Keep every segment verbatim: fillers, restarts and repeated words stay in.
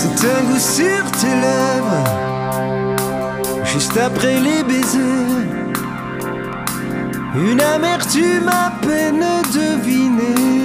C'est un goût sur tes lèvres, juste après les baisers, une amertume à peine devinée.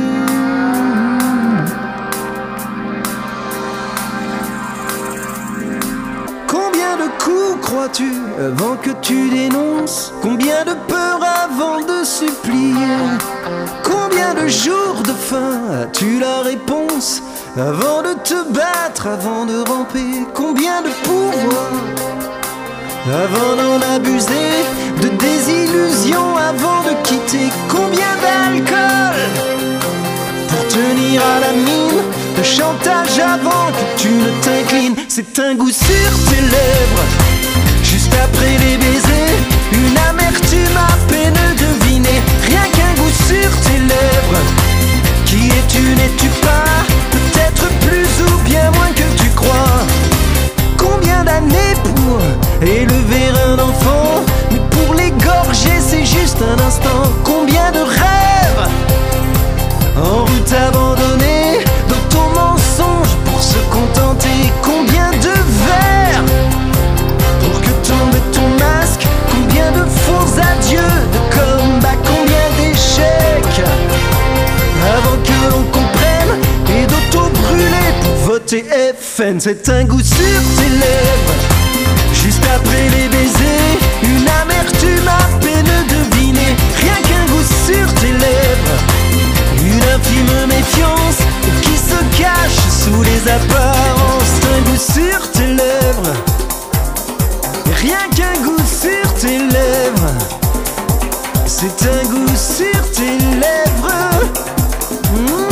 Combien de coups crois-tu avant que tu dénonces? Combien de peurs avant de supplier? Combien de jours de faim as-tu la réponse avant de te battre, avant de ramper? Combien de pouvoir avant d'en abuser, de désillusions avant de quitter? Combien d'alcool pour tenir à la mine, de chantage avant que tu ne t'inclines? C'est un goût sur tes lèvres, juste après les baisers, une amertume à peine devinée. Rien qu'un goût sur tes lèvres. Qui es-tu, n'es-tu pas? Peut-être plus ou bien moins que tu crois. Combien d'années pour élever un enfant, mais pour l'égorger c'est juste un instant. Combien de rêves en route abandonnée dans ton mensonge pour se contenter? Combien de verres pour que tombe ton masque? Combien de faux adieux, de comeback? Combien d'échecs avant que l'on comprenne et d'auto-brûler pour voter F N? C'est un goût sur tes lèvres, juste après les baisers, une amertume à peine devinée. Rien qu'un goût sur tes lèvres, une infime méfiance qui se cache sous les apparences. C'est un goût sur tes lèvres, rien qu'un goût sur tes lèvres. C'est un goût sur tes lèvres. Mmh.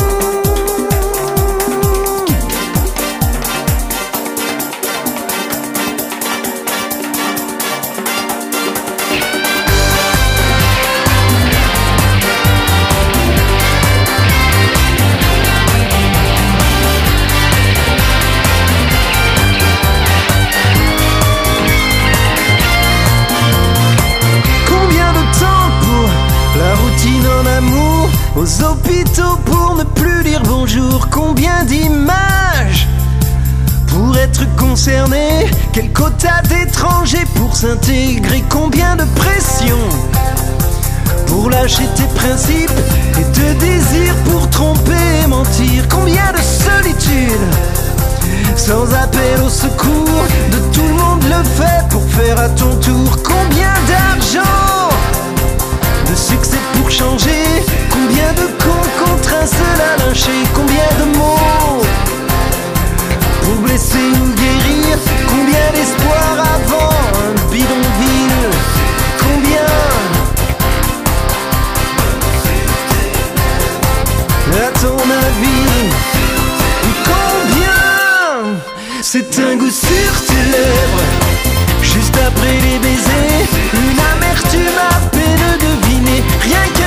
Aux hôpitaux pour ne plus dire bonjour. Combien d'images pour être concerné? Quel quota d'étrangers pour s'intégrer? Combien de pression pour lâcher tes principes et de désir pour tromper et mentir? Combien de solitude sans appel au secours? De tout le monde le fait pour faire à ton tour. Combien d'argent, de succès pour changer? Combien de cons contre un seul à lyncher? Combien de mots pour blesser ou guérir? Combien d'espoir avant un bidonville? Combien, à ton avis, combien? C'est un goût sur tes lèvres, juste après les baisers, une amertume à peine devinée. Rien qu'un